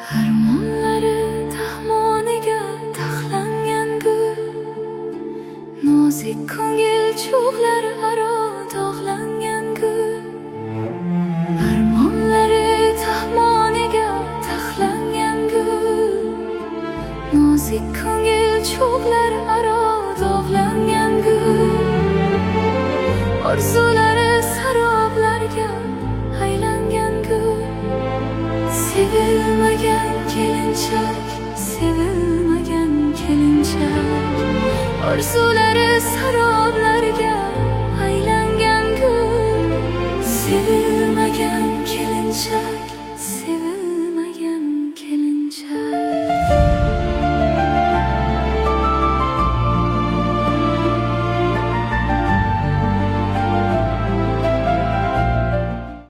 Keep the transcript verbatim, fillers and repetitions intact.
Armonlari dahmoniga taxlangan gul, nozik ko'ngil cho'g'lari aro dog'langan gul. Armonlari dahmoniga taxlangan gul, nozik ko'ngil cho'g'lari aro dog'langan gul. Orzulari saroblarga aylangan gul. Sevilmagan kelinchak, sevilmagan kelinchak, orzulari saroblarga